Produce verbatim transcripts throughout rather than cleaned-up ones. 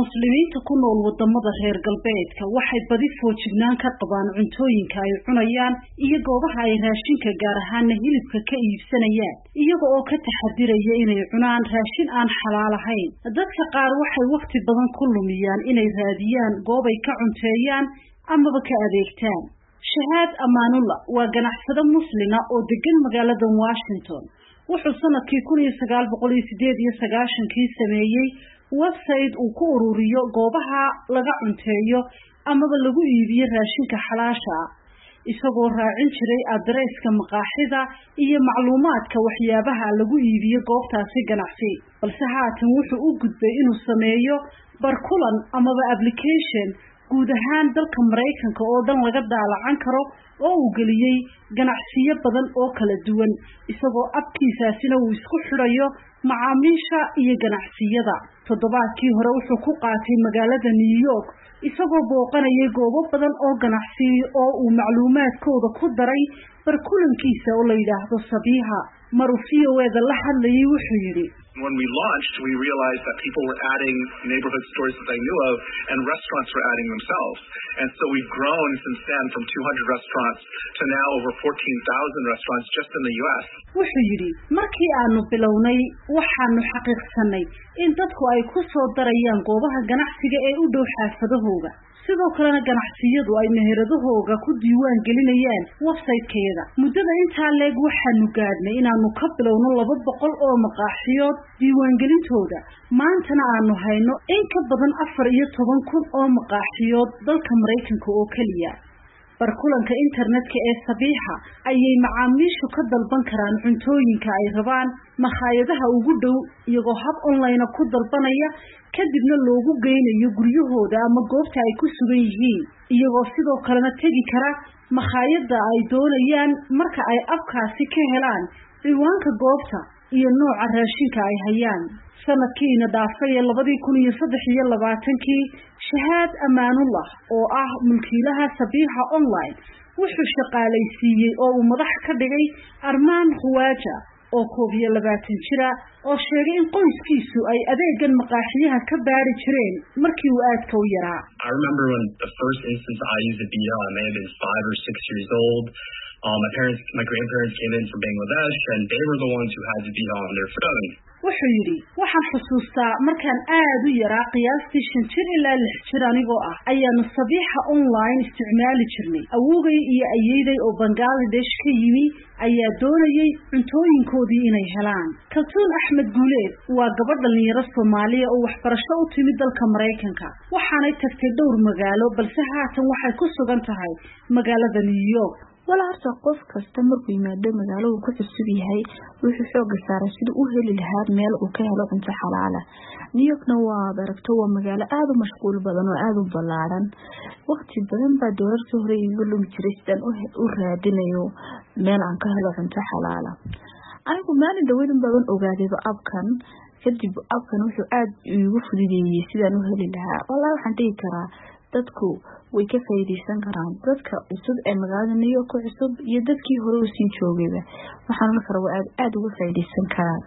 muslimiinta ku nool wadamada reer galbeedka waxay badi foojignaan ka qabaan cuntooyinka ay cunayaan iyo goobaha ay raashinka gaar ahaan hilibka ka iibsanayaan iyaga oo ka taxadiraya inay cunaan raashin aan xalaal ahayn. dadka qaar waxay waqti badan ku lumiyaan inay raadiyaan goob ay ka cunteeyaan amaba ka adeegtaan. Shahaad Amaanullah waa ganacsade muslima oo degan magaalada Washington. wuxuu sanadkii kun iyo sagaal boqol iyo sideed iyo sagaashan kii sameeyay website uu ku ururiyo goobaha laga cunteeyo amaba lagu iibiyo raashinka xalaasha ah, isagoo raacin jiray adreeska maqaaxida iyo macluumaadka waxyaabaha lagu iibiyo goobtaasi ganacsi. balse haatan wuxuu u gudbay inuu sameeyo barkulan amaba application guud ahaan dalka Mareykanka oo dhan laga daalacan karo oo uu galiyay ganacsiyo badan oo kala duwan, isagoo abkiisaasina uu isku xirayo macaamiisha iyo ganacsiyada. toddobaadkii hore wuxuu ku qaatay magaalada New York isagoo booqanayay goobo badan oo ganacsi oo uu macluumaadkooda ku daray barkulankiisa oo la yiraahdo Sabiha. Marufiyo weeda la hadlayay wuxuu yiri, when we launched, we realized that people were adding neighborhood stores that they knew of, and restaurants were adding themselves. And so we've grown since then from two hundred restaurants to now over fourteen thousand restaurants just in the U S. wuxuu yiri, markii aanu bilownay waxaanu xaqiiqsanay in dadku ay ku soo darayaan goobaha ganacsiga ee u dhow xaafadahooda, sidoo kalena ganacsiyadu ay meheradahooda ku diiwaan gelinayaan website-keeda. muddada intaa leeg waxaanu gaadhnay inaanu ka bilowno laba boqol oo maqaaxiyood diiwaangelintooda, maantana aanu hayno in ka badan afar iyo toban kun oo maqaaxiyood dalka Mareykanka oo kaliya. barkulanka internetka ee Sabiha ayay macaamiishu ka dalban karaan cuntooyinka ay rabaan makhaayadaha ugu dhow iyagoo hab online ku dalbanaya, kadibna loogu geynayo guryahooda ama goobta ay ku sugan yihiin, iyagoo sidoo kalena tagi kara makhaayada ay doonayaan marka ay abkaasi ka helaan ciwaanka goobta iyo nooca raashinka ay hayaan. sanadkiina dhaafay labadii kun iyo saddex iyo labaatankii Shahaad Amaanullah oo ah mulkiilaha Sabiha online wuxuu shaqaalaysiiyay oo uu madax ka dhigay Armaan Khawaja oo koob iyo labaatan jira oo sheegay in qoyskiisu ay adeegan maqaaxiyaha ka baari jireen markii uu aadka u yaraa. I remember when the first instance I used a Bida, I may have been five or six years old. Um, my parents, my grandparents came in from Bangladesh, and they were the ones who had the Bida on their phone. wuxuu yiri, waxaan xusuustaa markaan aad u yaraa qiyaastii shan jir ilaa lix jir anigoo ah ayaanu Sabiha online isticmaali jirnay. awowgay iyo ayeeday oo Bangladesh ka yimi ayaa doonayay cuntooyinkoodii inay helaan. Kaltuun Axmed Guuleed waa gabadh dhalinyaro Soomaaliya oo waxbarasho u timid dalka Mareykanka, waxaanay tagtay dhowr magaalo, balse haatan waxay ku sugan tahay magaalada New York. wala harta qof kasta markuu yimaado magaalo uu ku cusub yahay wuxuu xoog saaray sidii uu heli lahaa meel uu ka helo cunto xalaal ah. New Yorkna waa baragto waa magaalo aad u mashquul badan oo aad u ballaaran. waqti badan baa doolarkii hore igu lumi jiray sidaan u raadinayo meel aan ka helo cunto xalaal ah. anigu maalin dhaweyn badan ogaaday abkan kadib abkan wuxuu aad igu fududeeyay sidaan u heli lahaa. wallahi waxaan dhihi karaa dadku way ka faa'iideysan karaan, dadka cusub ee magaalada New York cusub iyo dadkii hore u sii joogayba waxaan la karaa aad aad uga faa'iideysan karaan.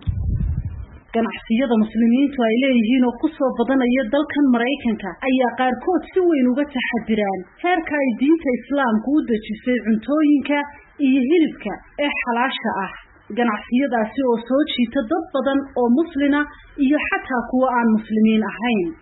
ganacsiyada muslimiintu ay leeyihiin oo ku soo badanaya dalkan Mareykanka ayaa qaarkood si weyn uga taxadiraan heerka ay diinta Islaamku u dejisay cuntooyinka iyo hilibka ee xalaasha ah. ganacsiyadaasi oo soo jiita dad badan oo muslina iyo xataa kuwa aan muslimiin ahayn.